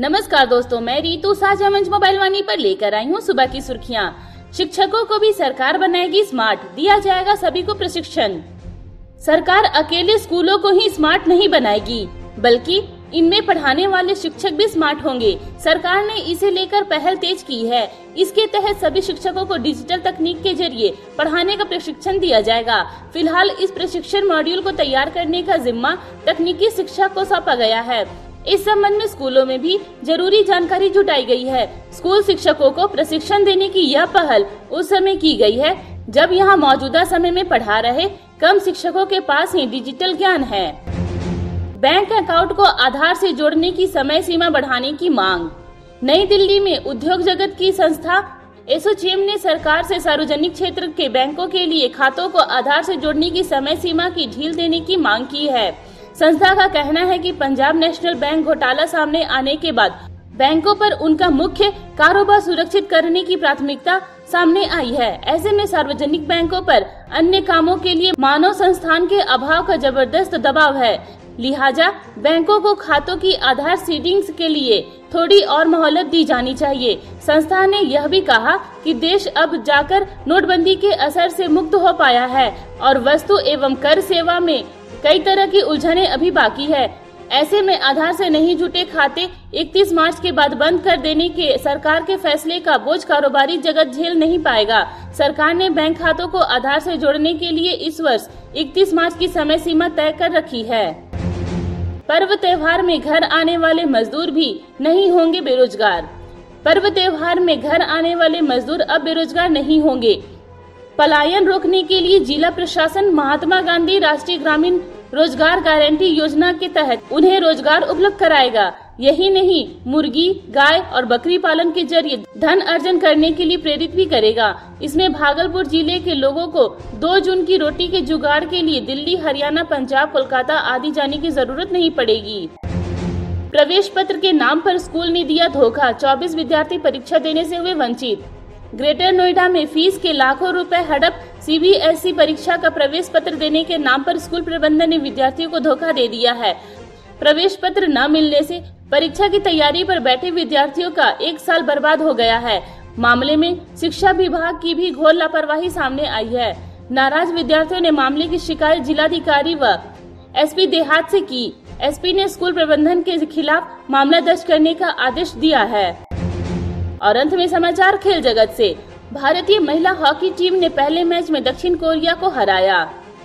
नमस्कार दोस्तों, मैं रीतू साझा मंच मोबाइल वाणी पर लेकर आई हूँ सुबह की सुर्खियाँ। शिक्षकों को भी सरकार बनाएगी स्मार्ट, दिया जाएगा सभी को प्रशिक्षण। सरकार अकेले स्कूलों को ही स्मार्ट नहीं बनाएगी, बल्कि इनमें पढ़ाने वाले शिक्षक भी स्मार्ट होंगे। सरकार ने इसे लेकर पहल तेज की है। इसके तहत सभी शिक्षकों को डिजिटल तकनीक के जरिए पढ़ाने का प्रशिक्षण दिया जाएगा। फिलहाल इस प्रशिक्षण मॉड्यूल को तैयार करने का जिम्मा तकनीकी शिक्षा को सौंपा गया है। इस संबंध में स्कूलों में भी जरूरी जानकारी जुटाई गई है। स्कूल शिक्षकों को प्रशिक्षण देने की यह पहल उस समय की गई है जब यहां मौजूदा समय में पढ़ा रहे कम शिक्षकों के पास ही डिजिटल ज्ञान है। बैंक अकाउंट को आधार से जोड़ने की समय सीमा बढ़ाने की मांग। नई दिल्ली में उद्योग जगत की संस्था एसोचैम ने सरकार से सार्वजनिक क्षेत्र के बैंकों के लिए खातों को आधार से जोड़ने की समय सीमा की ढील देने की मांग की है। संस्था का कहना है कि पंजाब नेशनल बैंक घोटाला सामने आने के बाद बैंकों पर उनका मुख्य कारोबार सुरक्षित करने की प्राथमिकता सामने आई है। ऐसे में सार्वजनिक बैंकों पर अन्य कामों के लिए मानव संस्थान के अभाव का जबरदस्त दबाव है। लिहाजा बैंकों को खातों की आधार सीडिंग्स के लिए थोड़ी और मोहलत दी जानी चाहिए। संस्था ने यह भी कहा कि देश अब जाकर नोटबंदी के असर से मुक्त हो पाया है और वस्तु एवं कर सेवा में कई तरह की उलझनें अभी बाकी है। ऐसे में आधार से नहीं जुटे खाते 31 मार्च के बाद बंद कर देने के सरकार के फैसले का बोझ कारोबारी जगत झेल नहीं पाएगा। सरकार ने बैंक खातों को आधार से जोड़ने के लिए इस वर्ष 31 मार्च की समय सीमा तय कर रखी है। पर्व त्योहार में घर आने वाले मजदूर भी नहीं होंगे बेरोजगार। पर्व त्योहार में घर आने वाले मजदूर अब बेरोजगार नहीं होंगे। पलायन रोकने के लिए जिला प्रशासन महात्मा गांधी राष्ट्रीय ग्रामीण रोजगार गारंटी योजना के तहत उन्हें रोजगार उपलब्ध कराएगा। यही नहीं, मुर्गी, गाय और बकरी पालन के जरिए धन अर्जन करने के लिए प्रेरित भी करेगा। इसमें भागलपुर जिले के लोगों को 2 जून की रोटी के जुगाड़ के लिए दिल्ली, हरियाणा, पंजाब, कोलकाता आदि जाने की जरूरत नहीं पड़ेगी। प्रवेश पत्र के नाम पर स्कूल ने दिया धोखा, 24 विद्यार्थी परीक्षा देने से हुए वंचित। ग्रेटर नोएडा में फीस के लाखों रुपए हड़प। सीबीएसई परीक्षा का प्रवेश पत्र देने के नाम पर स्कूल प्रबंधन ने विद्यार्थियों को धोखा दे दिया है। प्रवेश पत्र न मिलने से परीक्षा की तैयारी पर बैठे विद्यार्थियों का 1 साल बर्बाद हो गया है। मामले में शिक्षा विभाग की भी घोर लापरवाही सामने आई है। नाराज विद्यार्थियों ने मामले की शिकायत जिलाधिकारी व एसपी देहात से की। एसपी ने स्कूल प्रबंधन के खिलाफ मामला दर्ज करने का आदेश दिया है। और अंत में समाचार खेल जगत से। भारतीय महिला हॉकी टीम ने पहले मैच में दक्षिण कोरिया को हराया।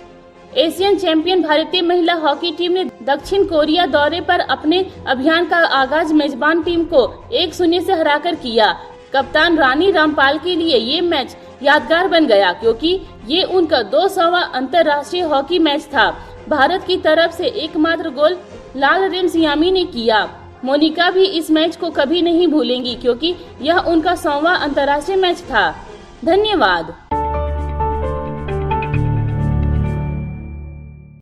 एशियन चैंपियन भारतीय महिला हॉकी टीम ने दक्षिण कोरिया दौरे पर अपने अभियान का आगाज मेजबान टीम को 1-0 से हराकर किया। कप्तान रानी रामपाल के लिए ये मैच यादगार बन गया, क्योंकि ये उनका 200वां अंतर्राष्ट्रीय हॉकी मैच था। भारत की तरफ से एकमात्र गोल लाल रेमसियामी ने किया। मोनिका भी इस मैच को कभी नहीं भूलेंगी, क्योंकि यह उनका 100वां अंतर्राष्ट्रीय मैच था। धन्यवाद।